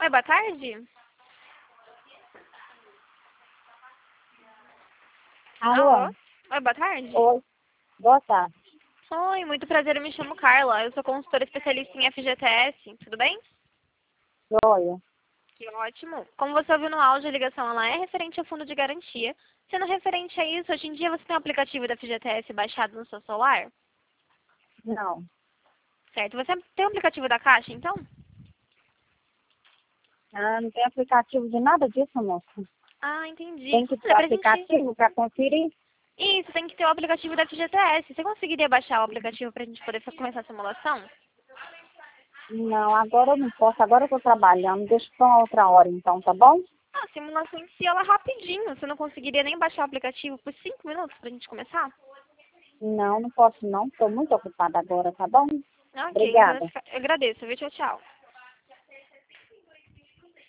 boa tarde. Alô? Oi, boa tarde. Oi, boa tarde. Oi, muito prazer, eu me chamo Carla. Eu sou consultora especialista em FGTS. Tudo bem? Joia. Que ótimo. Como você ouviu no áudio, a ligação ela é referente ao fundo de garantia. Sendo referente a isso, hoje em dia você tem o aplicativo da FGTS baixado no seu celular? Não. Certo. Você tem o aplicativo da Caixa, então? Ah, não tem aplicativo de nada disso, moça. Ah, entendi. Tem que ter Olha, pra gente... aplicativo para conferir? Isso, tem que ter o aplicativo da FGTS. Você conseguiria baixar o aplicativo pra gente poder começar a simulação? Não, agora eu não posso. Agora eu estou trabalhando. Deixa para uma outra hora, então, tá bom? Ah, a simulação em si, ela é rapidinho. Você não conseguiria nem baixar o aplicativo por 5 minutos pra gente começar? Não, não posso não. Estou muito ocupada agora, tá bom? Ok, então Obrigada. eu agradeço, viu? Tchau, tchau.